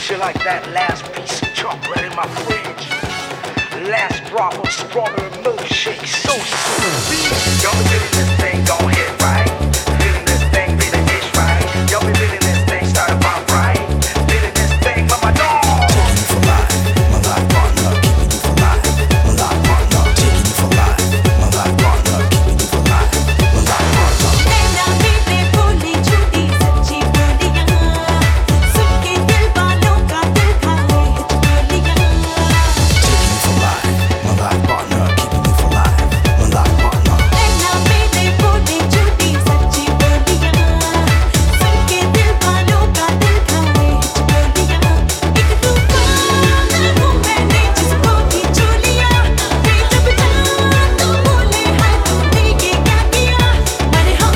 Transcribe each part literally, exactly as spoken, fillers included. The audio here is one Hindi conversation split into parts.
you like that last piece of chocolate in my fridge. Last drop of strawberry milkshake, so sweet. Y'all be feeling this thing, gon' hit right. Feeling this thing, be the ish right. Y'all be feeling this thing, start to pop right. Feeling this thing, mama dog. Taking you for life, my life partner. Keeping you for life, my life partner. Taking you for life, my life partner. Keeping you for life, my life partner. नैना मीठे बोली झूठी सच्ची बोलियां सुन के दिल वालों का दिल खाए हिचकोलियां Taking you for life, my life partner. Keeping you for life, my life partner. नैना मीठे बोली झूठी सच्ची बोलियां सुन के दिल वालों का दिल खाए हिचकोलियां एक तूफान हूँ मैंने जिसको भी छू लिया फिर जब जान तो बोले हाय तूने ये क्या किया अरे हम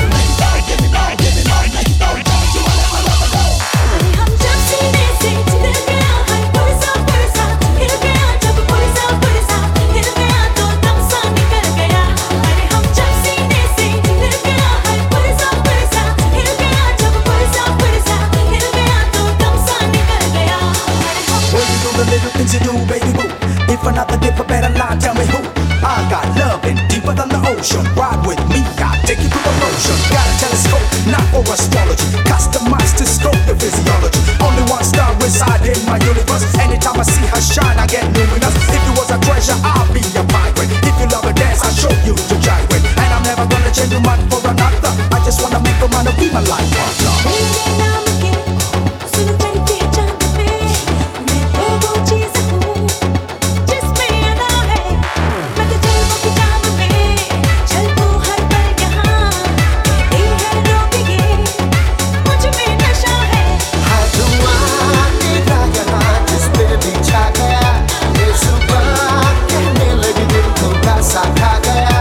हम जब सीने से चिढ़ गया है पुरसा पुरसा हिल गया जब पुरसा पुरसा हिल गया तो दम सा निकल गया अरे हम जब सीने से चिढ़ गया है पुरसा पुरसा हिल गया जब पुरसा पुरसा हिल गया तो दम सा निकल गया अरे हम When you do the little things you do, baby boo. If another give a better line, tell me who. I got loving deeper than the ocean. Ride with me, I'll take you through the motion. Got a telescope, not for astrology. Customized to scope the physiology. Only one star reside in my universe. Anytime I see her shine, I get luminous. If you was a treasure, I'll be a pirate. If you love a dance, I'll show you to gyrate. And I'm never gonna change your mind for another. I just wanna make a man to be my life partner. मेरे नाम के सुन कर पहचान पे मैं तो वो चीज़ हूँ जिसमें अदा है मैं तो जलवों की जाम में चलूँ हर पल यहाँ कहती है रोकिए मुझ में नशा है हर धुआं तेरा यहाँ जिस पे भी छा गया ये सुबह कहने लगी दिल थोड़ा सा खा गया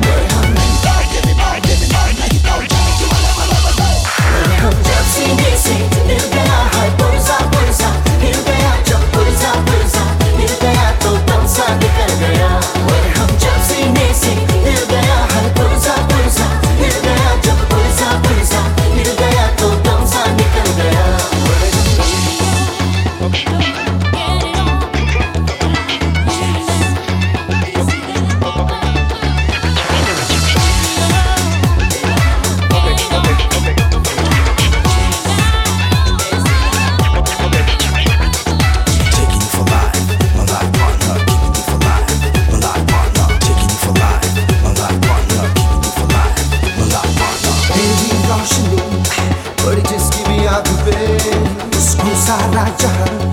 हम जब सीने से मिल गया है पुरसा पुरसा हिल गया जब पुरसा पुरसा हिल गया तो दम सा निकल गया हम जब सीने से मिल गया है पुरसा पुरसा हिल गया जब पुरसा पुरसा हिल गया तो दम सा निकल गया Taking you for life, my life partner. Keeping you for life, my life partner. Taking you for life, my life partner. Keeping you for life, my life partner. तेरी रोशनी बड़ी जिसकी भी आंख पे उसको सारा जहां